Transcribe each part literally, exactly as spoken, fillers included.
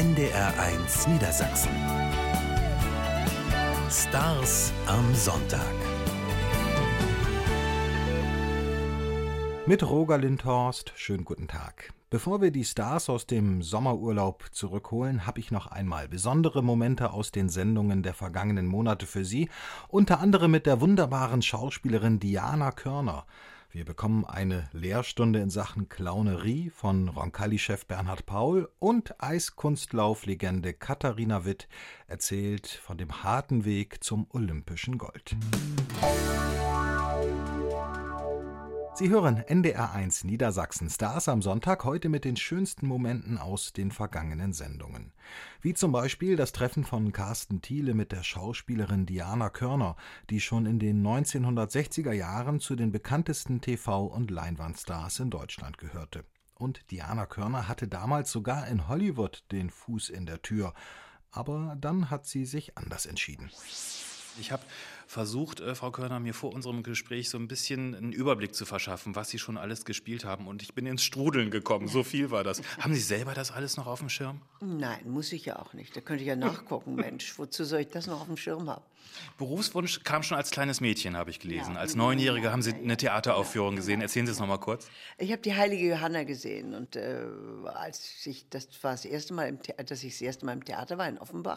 N D R eins Niedersachsen. Stars am Sonntag. Mit Roger Lindhorst, schönen guten Tag. Bevor wir die Stars aus dem Sommerurlaub zurückholen, habe ich noch einmal besondere Momente aus den Sendungen der vergangenen Monate für Sie, unter anderem mit der wunderbaren Schauspielerin Diana Körner. Wir bekommen eine Lehrstunde in Sachen Clownerie von Roncalli-Chef Bernhard Paul und Eiskunstlauflegende Katharina Witt erzählt von dem harten Weg zum olympischen Gold. Sie hören N D R eins Niedersachsen Stars am Sonntag, heute mit den schönsten Momenten aus den vergangenen Sendungen. Wie zum Beispiel das Treffen von Carsten Thiele mit der Schauspielerin Diana Körner, die schon in den neunzehnhundertsechziger Jahren zu den bekanntesten T V- und Leinwandstars in Deutschland gehörte. Und Diana Körner hatte damals sogar in Hollywood den Fuß in der Tür. Aber dann hat sie sich anders entschieden. Ich habe versucht, äh, Frau Körner, mir vor unserem Gespräch so ein bisschen einen Überblick zu verschaffen, was Sie schon alles gespielt haben. Und ich bin ins Strudeln gekommen, so viel war das. Haben Sie selber das alles noch auf dem Schirm? Nein, muss ich ja auch nicht. Da könnte ich ja nachgucken, Mensch. Wozu soll ich das noch auf dem Schirm haben? Berufswunsch kam schon als kleines Mädchen, habe ich gelesen. Ja. Als Neunjährige haben Sie eine Theateraufführung gesehen. Erzählen Sie es noch mal kurz. Ich habe die heilige Johanna gesehen. Und äh, als ich, das war das erste Mal, im The- dass ich das erste Mal im Theater war, in Offenbach.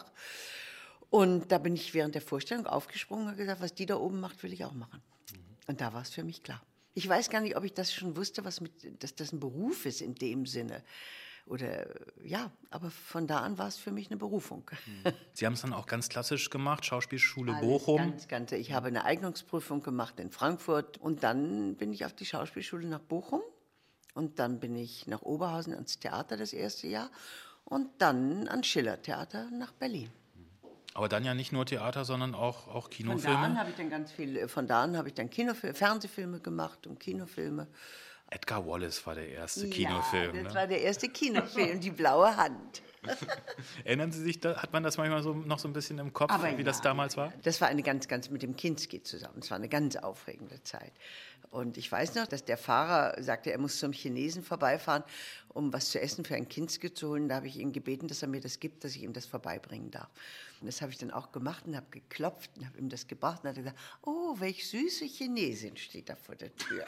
Und da bin ich während der Vorstellung aufgesprungen und habe gesagt, was die da oben macht, will ich auch machen. Mhm. Und da war es für mich klar. Ich weiß gar nicht, ob ich das schon wusste, was mit, dass das ein Beruf ist in dem Sinne. Oder ja, aber von da an war es für mich eine Berufung. Mhm. Sie haben es dann auch ganz klassisch gemacht, Schauspielschule Alles Bochum. Ganz, ganz. Ich habe eine Eignungsprüfung gemacht in Frankfurt und dann bin ich auf die Schauspielschule nach Bochum und dann bin ich nach Oberhausen ans Theater das erste Jahr und dann ans Schiller-Theater nach Berlin. Aber dann ja nicht nur Theater, sondern auch, auch Kinofilme. Von da an habe ich dann ganz viel, von da an habe ich dann Kinofilme, Fernsehfilme gemacht und Kinofilme. Edgar Wallace war der erste Kinofilm. Ja, das ne? war der erste Kinofilm, Die blaue Hand. Erinnern Sie sich, da, hat man das manchmal so, noch so ein bisschen im Kopf, Aber wie ja, das damals war? Das war eine ganz, ganz mit dem Kinski zusammen. Es war eine ganz aufregende Zeit. Und ich weiß noch, dass der Fahrer sagte, er muss zum Chinesen vorbeifahren, um was zu essen für ein Kinski zu holen. Da habe ich ihn gebeten, dass er mir das gibt, dass ich ihm das vorbeibringen darf. Und das habe ich dann auch gemacht und habe geklopft und habe ihm das gebracht. Und hat er gesagt, oh, welch süße Chinesin steht da vor der Tür.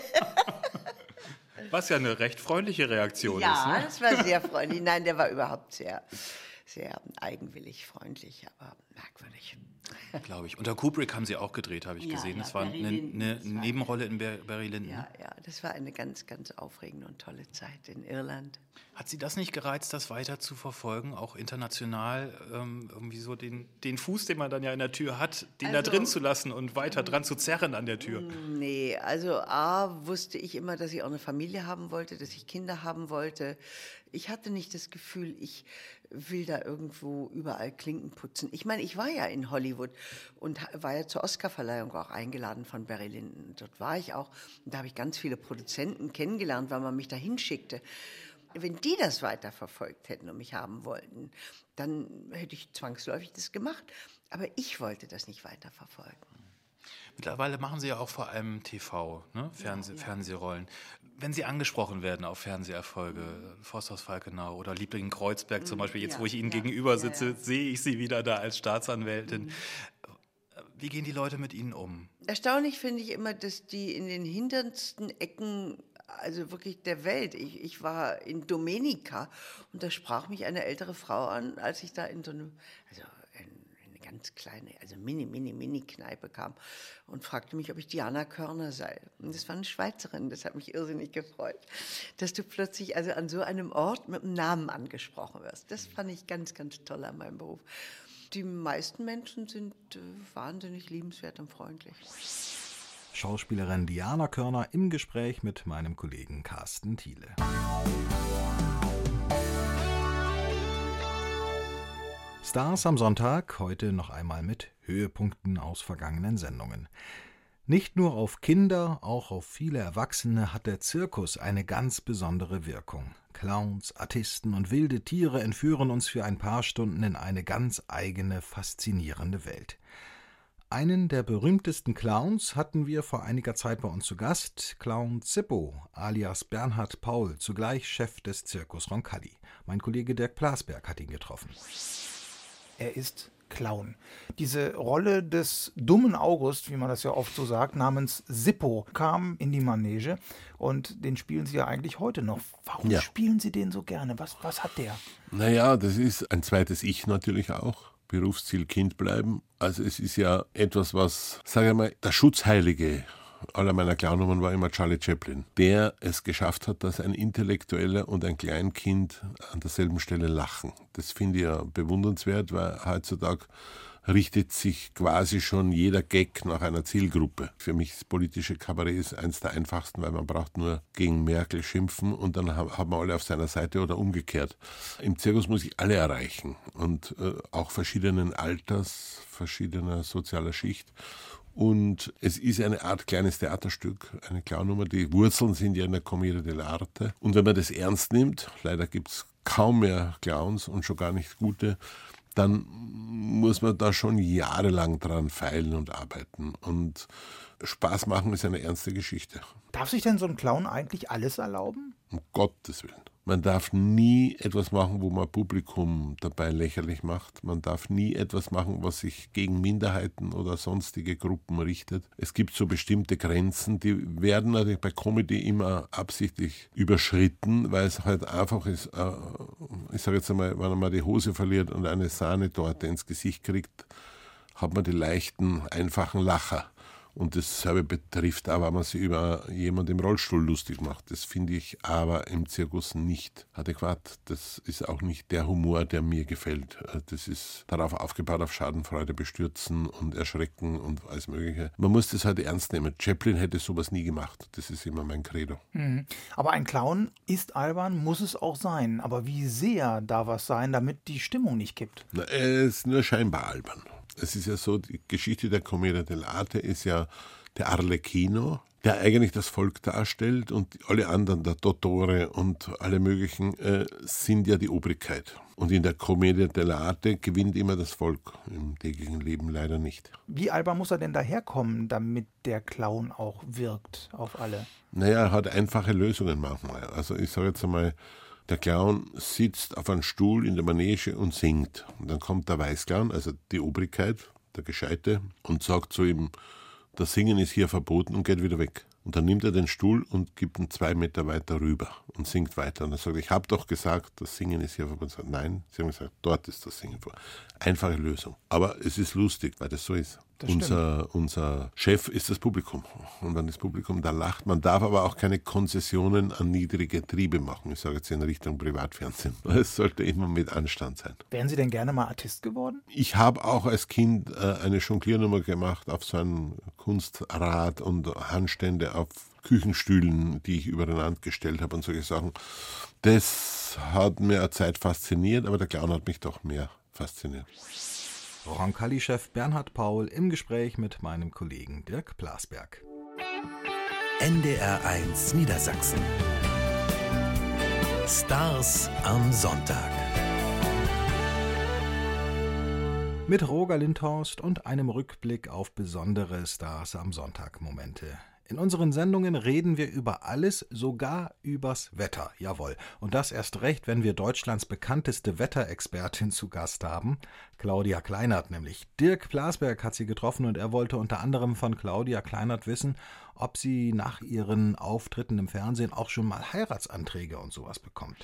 Was ja eine recht freundliche Reaktion Ja, ist. Ne? das war sehr freundlich. Nein, der war überhaupt sehr, sehr eigenwillig, freundlich, aber merkwürdig. Glaube ich. Unter Kubrick haben Sie auch gedreht, habe ich Ja, gesehen. ja, Das war Barry eine, Lyndon, eine das war- Nebenrolle in Bar- Barry Lyndon. Ja, ja, das war eine ganz, ganz aufregende und tolle Zeit in Irland. Hat Sie das nicht gereizt, das weiter zu verfolgen, auch international, ähm, irgendwie so den, den Fuß, den man dann ja in der Tür hat, den da Also- drin zu lassen und weiter dran zu zerren an der Tür? Nee, also A, wusste ich immer, dass ich auch eine Familie haben wollte, dass ich Kinder haben wollte. Ich hatte nicht das Gefühl, ich will da irgendwo überall Klinken putzen. Ich meine, ich war ja in Hollywood und ha- war ja zur Oscarverleihung auch eingeladen von Barry Lyndon. Dort war ich auch und da habe ich ganz viele Produzenten kennengelernt, weil man mich da hinschickte. Wenn die das weiterverfolgt hätten und mich haben wollten, dann hätte ich zwangsläufig das gemacht. Aber ich wollte das nicht weiterverfolgen. Mittlerweile machen Sie ja auch vor allem T V, ne? Fernseh, Ja, ja. Fernsehrollen. Wenn Sie angesprochen werden auf Fernseherfolge, Forsthaus Falkenau oder Liebling Kreuzberg zum Beispiel, jetzt ja, wo ich Ihnen ja, gegenüber ja, sitze, ja. sehe ich Sie wieder da als Staatsanwältin. Wie gehen die Leute mit Ihnen um? Erstaunlich finde ich immer, dass die in den hintersten Ecken, also wirklich der Welt, ich, ich war in Domenica und da sprach mich eine ältere Frau an, als ich da in so eine, also in, in eine ganz kleine, also mini, mini, mini Kneipe kam und fragte mich, ob ich Diana Körner sei. Und das war eine Schweizerin, das hat mich irrsinnig gefreut, dass du plötzlich also an so einem Ort mit einem Namen angesprochen wirst. Das fand ich ganz, ganz toll an meinem Beruf. Die meisten Menschen sind äh, wahnsinnig liebenswert und freundlich. Schauspielerin Diana Körner im Gespräch mit meinem Kollegen Carsten Thiele. Stars am Sonntag, heute noch einmal mit Höhepunkten aus vergangenen Sendungen. Nicht nur auf Kinder, auch auf viele Erwachsene hat der Zirkus eine ganz besondere Wirkung. Clowns, Artisten und wilde Tiere entführen uns für ein paar Stunden in eine ganz eigene, faszinierende Welt. Einen der berühmtesten Clowns hatten wir vor einiger Zeit bei uns zu Gast, Clown Zippo alias Bernhard Paul, zugleich Chef des Zirkus Roncalli. Mein Kollege Dirk Plasberg hat ihn getroffen. Er ist Clown. Diese Rolle des dummen August, wie man das ja oft so sagt, namens Zippo, kam in die Manege und den spielen Sie ja eigentlich heute noch. Warum ja. spielen Sie den so gerne? Was, was hat der? Naja, das ist ein zweites Ich natürlich auch. Berufsziel Kind bleiben. Also es ist ja etwas, was, sage ich mal, der Schutzheilige aller meiner Clownnummern war immer Charlie Chaplin, der es geschafft hat, dass ein Intellektueller und ein Kleinkind an derselben Stelle lachen. Das finde ich ja bewundernswert, weil heutzutage richtet sich quasi schon jeder Gag nach einer Zielgruppe. Für mich das politische Kabarett ist eins der einfachsten, weil man braucht nur gegen Merkel schimpfen und dann haben wir alle auf seiner Seite oder umgekehrt. Im Zirkus muss ich alle erreichen und äh, auch verschiedenen Alters, verschiedener sozialer Schicht. Und es ist eine Art kleines Theaterstück, eine Clownnummer. Die Wurzeln sind ja in der Commedia dell'arte. Und wenn man das ernst nimmt, leider gibt es kaum mehr Clowns und schon gar nicht gute, dann muss man da schon jahrelang dran feilen und arbeiten. Und Spaß machen ist eine ernste Geschichte. Darf sich denn so ein Clown eigentlich alles erlauben? Um Gottes Willen. Man darf nie etwas machen, wo man Publikum dabei lächerlich macht. Man darf nie etwas machen, was sich gegen Minderheiten oder sonstige Gruppen richtet. Es gibt so bestimmte Grenzen, die werden natürlich bei Comedy immer absichtlich überschritten, weil es halt einfach ist, äh, ich sage jetzt einmal, wenn man mal die Hose verliert und eine Sahnetorte ins Gesicht kriegt, hat man die leichten, einfachen Lacher. Und dasselbe betrifft aber, wenn man sich über jemanden im Rollstuhl lustig macht. Das finde ich aber im Zirkus nicht adäquat. Das ist auch nicht der Humor, der mir gefällt. Das ist darauf aufgebaut, auf Schadenfreude bestürzen und erschrecken und alles Mögliche. Man muss das halt ernst nehmen. Chaplin hätte sowas nie gemacht. Das ist immer mein Credo. Mhm. Aber ein Clown ist albern, muss es auch sein. Aber wie sehr darf was sein, damit die Stimmung nicht kippt? Na, er ist nur scheinbar albern. Es ist ja so, die Geschichte der Commedia dell'arte ist ja der Arlecchino, der eigentlich das Volk darstellt und alle anderen, der Dottore und alle möglichen, äh, sind ja die Obrigkeit. Und in der Commedia dell'arte gewinnt immer das Volk, im täglichen Leben leider nicht. Wie albern muss er denn daherkommen, damit der Clown auch wirkt auf alle? Naja, er hat einfache Lösungen manchmal. Also ich sage jetzt einmal, der Clown sitzt auf einem Stuhl in der Manege und singt. Und dann kommt der Weißclown, also die Obrigkeit, der Gescheite, und sagt zu ihm, das Singen ist hier verboten und geht wieder weg. Und dann nimmt er den Stuhl und gibt ihn zwei Meter weiter rüber und singt weiter. Und er sagt, ich habe doch gesagt, das Singen ist hier verboten. Sagt, nein, sie haben gesagt, dort ist das Singen verboten. Einfache Lösung. Aber es ist lustig, weil das so ist. Unser, unser Chef ist das Publikum. Und wenn das Publikum da lacht, man darf aber auch keine Konzessionen an niedrige Triebe machen. Ich sage jetzt in Richtung Privatfernsehen. Es sollte immer mit Anstand sein. Wären Sie denn gerne mal Artist geworden? Ich habe auch als Kind äh, eine Jongliernummer gemacht auf so einem Kunstrad und Handstände auf Küchenstühlen, die ich übereinander gestellt habe und solche Sachen. Das hat mir eine Zeit fasziniert, aber der Clown hat mich doch mehr fasziniert. Roncalli-Chef Bernhard Paul im Gespräch mit meinem Kollegen Dirk Plasberg. N D R eins Niedersachsen. Stars am Sonntag. Mit Roger Lindhorst und einem Rückblick auf besondere Stars am Sonntag-Momente. In unseren Sendungen reden wir über alles, sogar übers Wetter, jawohl. Und das erst recht, wenn wir Deutschlands bekannteste Wetterexpertin zu Gast haben, Claudia Kleinert nämlich. Dirk Plasberg hat sie getroffen und er wollte unter anderem von Claudia Kleinert wissen, ob sie nach ihren Auftritten im Fernsehen auch schon mal Heiratsanträge und sowas bekommt.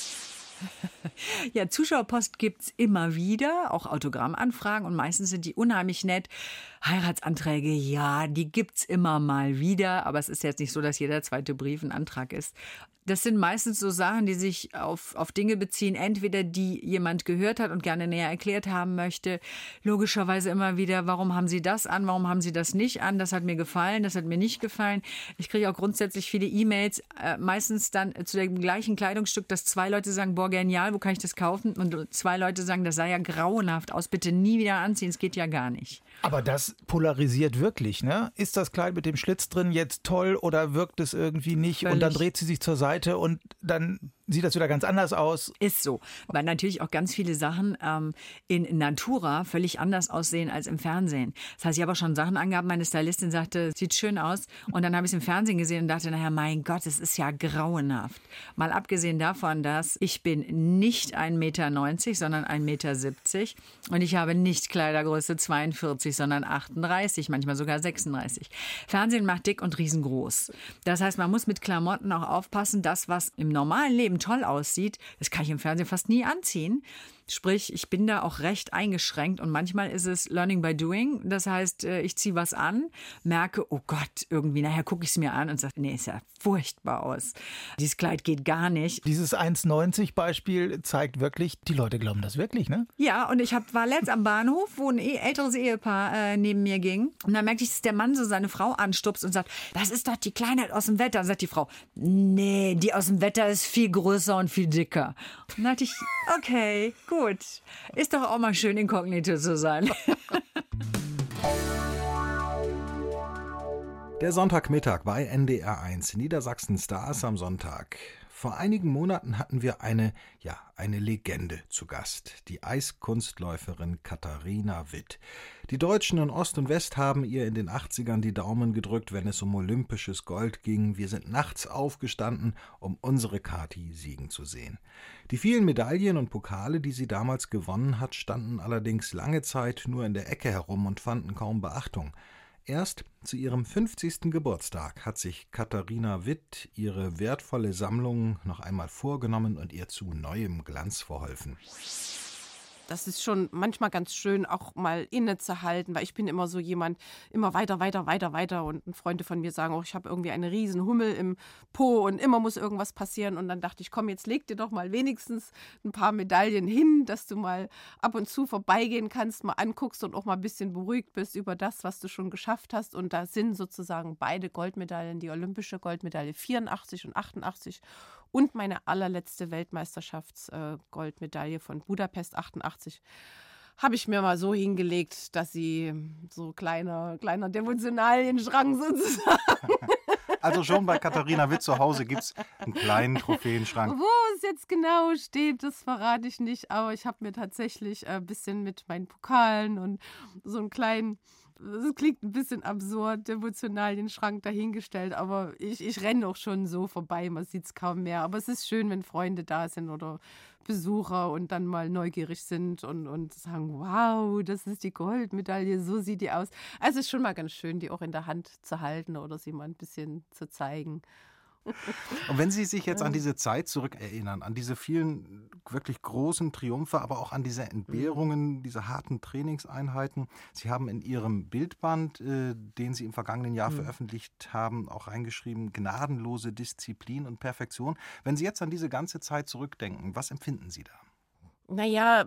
Ja, Zuschauerpost gibt's immer wieder, auch Autogrammanfragen und meistens sind die unheimlich nett. Heiratsanträge, ja, die gibt's immer mal wieder, aber es ist jetzt nicht so, dass jeder zweite Brief ein Antrag ist. Das sind meistens so Sachen, die sich auf, auf Dinge beziehen, entweder die jemand gehört hat und gerne näher erklärt haben möchte. Logischerweise immer wieder, warum haben Sie das an, warum haben Sie das nicht an? Das hat mir gefallen, das hat mir nicht gefallen. Ich kriege auch grundsätzlich viele E-Mails, äh, meistens dann zu dem gleichen Kleidungsstück, dass zwei Leute sagen, boah, genial, wo kann ich das kaufen? Und zwei Leute sagen, das sah ja grauenhaft aus, bitte nie wieder anziehen, es geht ja gar nicht. Aber das polarisiert wirklich, ne? Ist das Kleid mit dem Schlitz drin jetzt toll oder wirkt es irgendwie nicht? Völlig. Und dann dreht sie sich zur Seite und dann sieht das wieder ganz anders aus. Ist so, weil natürlich auch ganz viele Sachen ähm, in Natura völlig anders aussehen als im Fernsehen. Das heißt, ich habe auch schon Sachen angehabt, meine Stylistin sagte, sieht schön aus. Und dann habe ich es im Fernsehen gesehen und dachte, naja, mein Gott, es ist ja grauenhaft. Mal abgesehen davon, dass ich bin nicht ein Meter neunzig, sondern ein Meter siebzig. Und ich habe nicht Kleidergröße zweiundvierzig, sondern achtunddreißig, manchmal sogar sechsunddreißig. Fernsehen macht dick und riesengroß. Das heißt, man muss mit Klamotten auch aufpassen, das, was im normalen Leben toll aussieht, das kann ich im Fernsehen fast nie anziehen. Sprich, ich bin da auch recht eingeschränkt und manchmal ist es Learning by Doing. Das heißt, ich ziehe was an, merke, oh Gott, irgendwie, nachher gucke ich es mir an und sage, nee, ist ja furchtbar aus. Dieses Kleid geht gar nicht. Dieses eins neunzig Beispiel zeigt wirklich, die Leute glauben das wirklich, ne? Ja, und ich hab, war letzt am Bahnhof, wo ein älteres Ehepaar äh, neben mir ging. Und dann merkte ich, dass der Mann so seine Frau anstupst und sagt, das ist doch die Kleinheit aus dem Wetter. Und sagt die Frau, nee, die aus dem Wetter ist viel größer und viel dicker. Und dann dachte ich, okay, gut. Gut, ist doch auch mal schön, inkognito zu sein. Der Sonntagmittag bei N D R eins, Niedersachsen Stars am Sonntag. Vor einigen Monaten hatten wir eine, ja, eine Legende zu Gast, die Eiskunstläuferin Katharina Witt. Die Deutschen in Ost und West haben ihr in den achtzigern die Daumen gedrückt, wenn es um olympisches Gold ging. Wir sind nachts aufgestanden, um unsere Kathi siegen zu sehen. Die vielen Medaillen und Pokale, die sie damals gewonnen hat, standen allerdings lange Zeit nur in der Ecke herum und fanden kaum Beachtung. Erst zu ihrem fünfzigsten Geburtstag hat sich Katharina Witt ihre wertvolle Sammlung noch einmal vorgenommen und ihr zu neuem Glanz verholfen. Das ist schon manchmal ganz schön, auch mal innezuhalten, weil ich bin immer so jemand, immer weiter, weiter, weiter, weiter und Freunde von mir sagen, oh, ich habe irgendwie eine riesen Hummel im Po und immer muss irgendwas passieren und dann dachte ich, komm, jetzt leg dir doch mal wenigstens ein paar Medaillen hin, dass du mal ab und zu vorbeigehen kannst, mal anguckst und auch mal ein bisschen beruhigt bist über das, was du schon geschafft hast und da sind sozusagen beide Goldmedaillen, die olympische Goldmedaille vierundachtzig und achtundachtzig und meine allerletzte Weltmeisterschafts-Goldmedaille von Budapest achtundachtzig habe ich mir mal so hingelegt, dass sie so kleiner, kleiner Devotionalienschrank sozusagen. Also schon bei Katharina Witt zu Hause gibt es einen kleinen Trophäenschrank. Wo es jetzt genau steht, das verrate ich nicht, aber ich habe mir tatsächlich ein bisschen mit meinen Pokalen und so einen kleinen, das klingt ein bisschen absurd, Devotionalienschrank dahingestellt, aber ich, ich renne auch schon so vorbei, man sieht es kaum mehr. Aber es ist schön, wenn Freunde da sind oder Besucher und dann mal neugierig sind und, und sagen, wow, das ist die Goldmedaille, so sieht die aus. Also es ist schon mal ganz schön, die auch in der Hand zu halten oder sie mal ein bisschen zu zeigen. Und wenn Sie sich jetzt an diese Zeit zurückerinnern, an diese vielen wirklich großen Triumphe, aber auch an diese Entbehrungen, diese harten Trainingseinheiten. Sie haben in Ihrem Bildband, äh, den Sie im vergangenen Jahr mhm. veröffentlicht haben, auch reingeschrieben, gnadenlose Disziplin und Perfektion. Wenn Sie jetzt an diese ganze Zeit zurückdenken, was empfinden Sie da? Naja,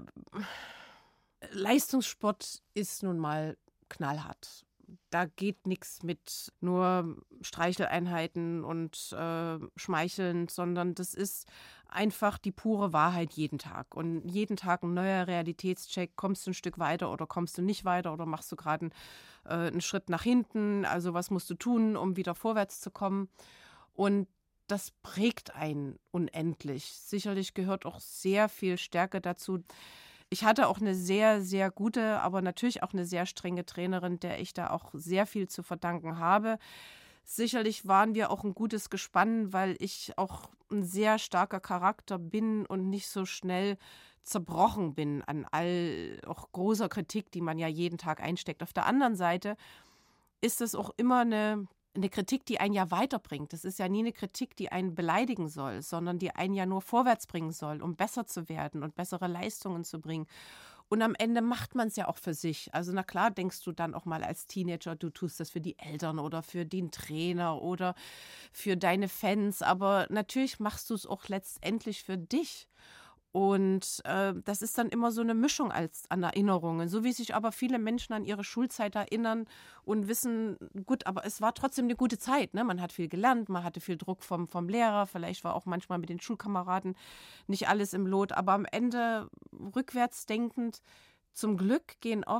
Leistungssport ist nun mal knallhart. Da geht nichts mit nur Streicheleinheiten und äh, Schmeicheln, sondern das ist einfach die pure Wahrheit jeden Tag. Und jeden Tag ein neuer Realitätscheck, kommst du ein Stück weiter oder kommst du nicht weiter oder machst du gerade einen, äh, einen Schritt nach hinten, also was musst du tun, um wieder vorwärts zu kommen. Und das prägt einen unendlich. Sicherlich gehört auch sehr viel Stärke dazu. Ich hatte auch eine sehr, sehr gute, aber natürlich auch eine sehr strenge Trainerin, der ich da auch sehr viel zu verdanken habe. Sicherlich waren wir auch ein gutes Gespann, weil ich auch ein sehr starker Charakter bin und nicht so schnell zerbrochen bin an all auch großer Kritik, die man ja jeden Tag einsteckt. Auf der anderen Seite ist es auch immer eine Eine Kritik, die einen ja weiterbringt. Das ist ja nie eine Kritik, die einen beleidigen soll, sondern die einen ja nur vorwärts bringen soll, um besser zu werden und bessere Leistungen zu bringen. Und am Ende macht man es ja auch für sich. Also na klar denkst du dann auch mal als Teenager, du tust das für die Eltern oder für den Trainer oder für deine Fans. Aber natürlich machst du es auch letztendlich für dich. Und äh, das ist dann immer so eine Mischung als an Erinnerungen, so wie sich aber viele Menschen an ihre Schulzeit erinnern und wissen, gut, aber es war trotzdem eine gute Zeit, ne? Man hat viel gelernt, man hatte viel Druck vom, vom Lehrer, vielleicht war auch manchmal mit den Schulkameraden nicht alles im Lot, aber am Ende rückwärts denkend, zum Glück gehen oft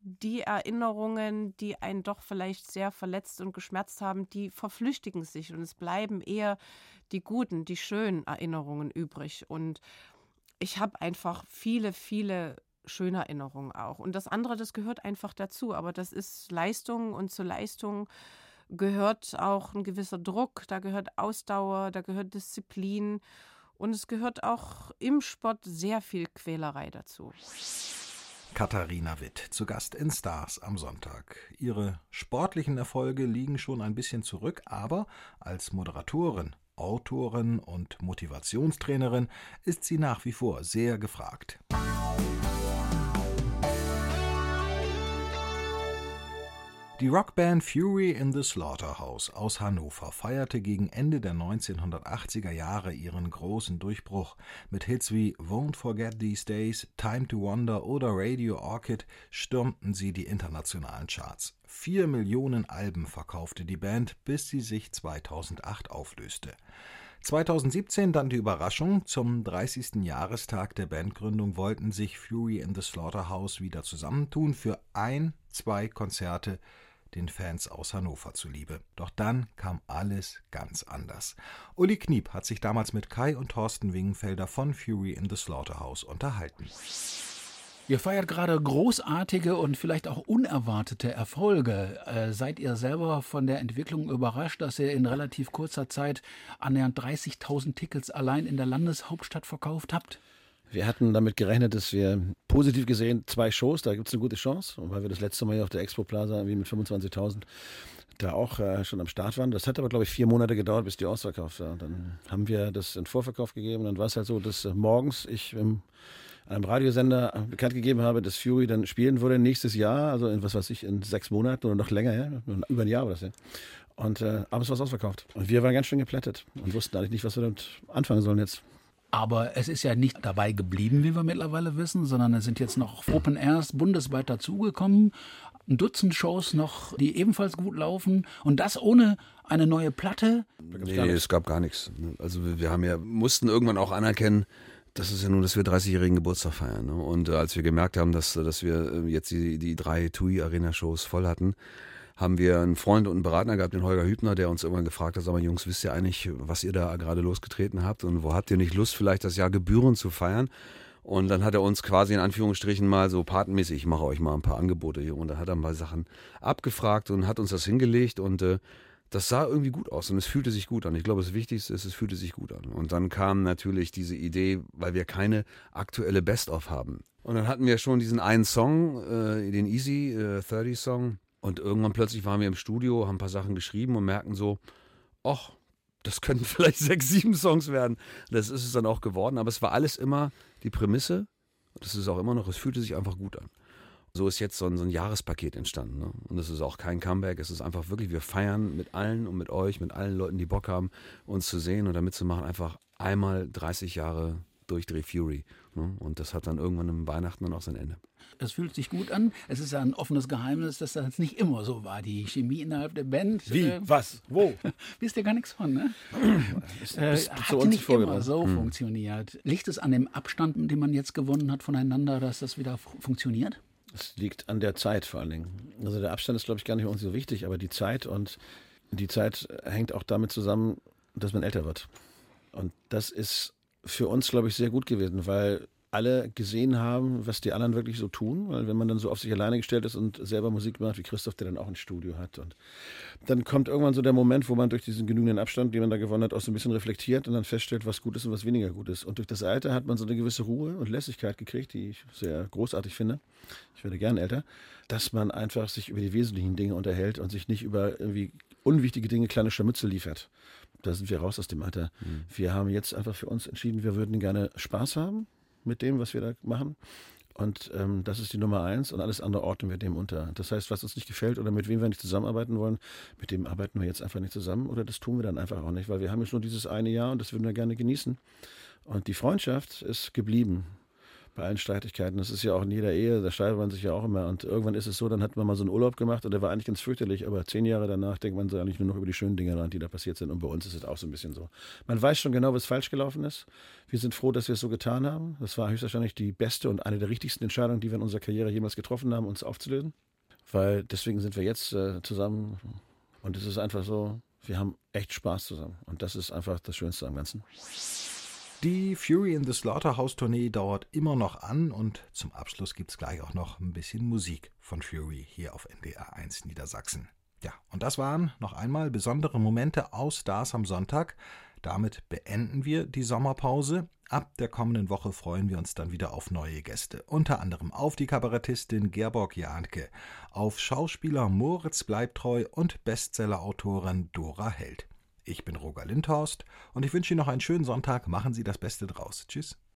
die Erinnerungen, die einen doch vielleicht sehr verletzt und geschmerzt haben, die verflüchtigen sich und es bleiben eher die guten, die schönen Erinnerungen übrig. Und ich habe einfach viele, viele schöne Erinnerungen auch. Und das andere, das gehört einfach dazu. Aber das ist Leistung und zur Leistung gehört auch ein gewisser Druck, da gehört Ausdauer, da gehört Disziplin und es gehört auch im Sport sehr viel Quälerei dazu. Katharina Witt, zu Gast in Stars am Sonntag. Ihre sportlichen Erfolge liegen schon ein bisschen zurück, aber als Moderatorin, Autorin und Motivationstrainerin ist sie nach wie vor sehr gefragt. Die Rockband Fury in the Slaughterhouse aus Hannover feierte gegen Ende der neunzehnhundertachtziger Jahre ihren großen Durchbruch. Mit Hits wie Won't Forget These Days, Time to Wonder oder Radio Orchid stürmten sie die internationalen Charts. Vier Millionen Alben verkaufte die Band, bis sie sich zweitausendacht auflöste. zweitausendsiebzehn dann die Überraschung: Zum dreißigsten Jahrestag der Bandgründung wollten sich Fury in the Slaughterhouse wieder zusammentun für ein, zwei Konzerte den Fans aus Hannover zuliebe. Doch dann kam alles ganz anders. Uli Kniep hat sich damals mit Kai und Thorsten Wingenfelder von Fury in the Slaughterhouse unterhalten. Ihr feiert gerade großartige und vielleicht auch unerwartete Erfolge. Äh, seid ihr selber von der Entwicklung überrascht, dass ihr in relativ kurzer Zeit annähernd dreißigtausend Tickets allein in der Landeshauptstadt verkauft habt? Wir hatten damit gerechnet, dass wir positiv gesehen zwei Shows, da gibt es eine gute Chance. Und weil wir das letzte Mal hier auf der Expo Plaza wie mit fünfundzwanzigtausend da auch äh, schon am Start waren. Das hat aber, glaube ich, vier Monate gedauert, bis die ausverkauft war. Dann haben wir das in Vorverkauf gegeben. Dann war es halt so, dass äh, morgens ich im einem Radiosender bekannt gegeben habe, dass Fury dann spielen würde nächstes Jahr, also in, was weiß ich, in sechs Monaten oder noch länger, ja? Über ein Jahr war das ja. Und äh, abends war es ausverkauft. Und wir waren ganz schön geplättet und wussten eigentlich nicht, was wir damit anfangen sollen jetzt. Aber es ist ja nicht dabei geblieben, wie wir mittlerweile wissen, sondern es sind jetzt noch Open Airs bundesweit dazugekommen. Ein Dutzend Shows noch, die ebenfalls gut laufen. Und das ohne eine neue Platte. Nee, es gab gar nichts. Also wir haben ja, mussten irgendwann auch anerkennen, das ist ja nun, dass wir dreißigjährigen Geburtstag feiern. Ne? Und äh, als wir gemerkt haben, dass, dass wir jetzt die, die drei T U I-Arena-Shows voll hatten, haben wir einen Freund und einen Berater gehabt, den Holger Hübner, der uns irgendwann gefragt hat, sag mal, Jungs, wisst ihr eigentlich, was ihr da gerade losgetreten habt und wo habt ihr nicht Lust, vielleicht das Jahr Gebühren zu feiern? Und dann hat er uns quasi in Anführungsstrichen mal so patenmäßig, ich mache euch mal ein paar Angebote hier, und dann hat er mal Sachen abgefragt und hat uns das hingelegt und äh, das sah irgendwie gut aus und es fühlte sich gut an. Ich glaube, das Wichtigste ist, es fühlte sich gut an. Und dann kam natürlich diese Idee, weil wir keine aktuelle Best-of haben. Und dann hatten wir schon diesen einen Song, äh, den Easy äh, dreißig Song. Und irgendwann plötzlich waren wir im Studio, haben ein paar Sachen geschrieben und merkten so, ach, das könnten vielleicht sechs, sieben Songs werden. Das ist es dann auch geworden. Aber es war alles immer die Prämisse. Das ist es auch immer noch. Es fühlte sich einfach gut an. So ist jetzt so ein, so ein Jahrespaket entstanden. Ne? Und das ist auch kein Comeback. Es ist einfach wirklich, wir feiern mit allen und mit euch, mit allen Leuten, die Bock haben, uns zu sehen und damit zu machen, einfach einmal dreißig Jahre Durchdreh Fury. Ne? Und das hat dann irgendwann im Weihnachten dann auch sein Ende. Es fühlt sich gut an. Es ist ja ein offenes Geheimnis, dass das nicht immer so war. Die Chemie innerhalb der Band. Wie? Äh, Was? Wo? Wisst ihr gar nichts von, ne? Ist, äh, ist hat zu uns nicht immer vorgebracht. so Hm. funktioniert. Liegt es an dem Abstand, den man jetzt gewonnen hat voneinander, dass das wieder f- funktioniert? Es liegt an der Zeit vor allen Dingen. Also der Abstand ist, glaube ich, gar nicht bei uns so wichtig, aber die Zeit und die Zeit hängt auch damit zusammen, dass man älter wird. Und das ist für uns, glaube ich, sehr gut gewesen, weil alle gesehen haben, was die anderen wirklich so tun, weil wenn man dann so auf sich alleine gestellt ist und selber Musik macht, wie Christoph, der dann auch ein Studio hat, und dann kommt irgendwann so der Moment, wo man durch diesen genügenden Abstand, den man da gewonnen hat, auch so ein bisschen reflektiert und dann feststellt, was gut ist und was weniger gut ist. Und durch das Alter hat man so eine gewisse Ruhe und Lässigkeit gekriegt, die ich sehr großartig finde. Ich werde gern älter, dass man einfach sich über die wesentlichen Dinge unterhält und sich nicht über irgendwie unwichtige Dinge, kleine Scharmützel liefert. Da sind wir raus aus dem Alter. Mhm. Wir haben jetzt einfach für uns entschieden, wir würden gerne Spaß haben mit dem, was wir da machen. Und ähm, das ist die Nummer eins und alles andere ordnen wir dem unter. Das heißt, was uns nicht gefällt oder mit wem wir nicht zusammenarbeiten wollen, mit dem arbeiten wir jetzt einfach nicht zusammen oder das tun wir dann einfach auch nicht, weil wir haben jetzt nur dieses eine Jahr und das würden wir gerne genießen. Und die Freundschaft ist geblieben. bei allen Streitigkeiten. Das ist ja auch in jeder Ehe, da streitet man sich ja auch immer. Und irgendwann ist es so, dann hat man mal so einen Urlaub gemacht und der war eigentlich ganz fürchterlich, aber zehn Jahre danach denkt man so eigentlich nur noch über die schönen Dinge nach, die da passiert sind. Und bei uns ist es auch so ein bisschen so. Man weiß schon genau, was falsch gelaufen ist. Wir sind froh, dass wir es so getan haben. Das war höchstwahrscheinlich die beste und eine der wichtigsten Entscheidungen, die wir in unserer Karriere jemals getroffen haben, uns aufzulösen. Weil deswegen sind wir jetzt äh, zusammen und es ist einfach so, wir haben echt Spaß zusammen. Und das ist einfach das Schönste am Ganzen. Die Fury in the Slaughterhouse-Tournee dauert immer noch an und zum Abschluss gibt es gleich auch noch ein bisschen Musik von Fury hier auf N D R eins Niedersachsen. Ja, und das waren noch einmal besondere Momente aus Stars am Sonntag. Damit beenden wir die Sommerpause. Ab der kommenden Woche freuen wir uns dann wieder auf neue Gäste. Unter anderem auf die Kabarettistin Gerborg Jahnke, auf Schauspieler Moritz Bleibtreu und Bestsellerautorin Dora Held. Ich bin Roger Lindhorst und ich wünsche Ihnen noch einen schönen Sonntag. Machen Sie das Beste draus. Tschüss.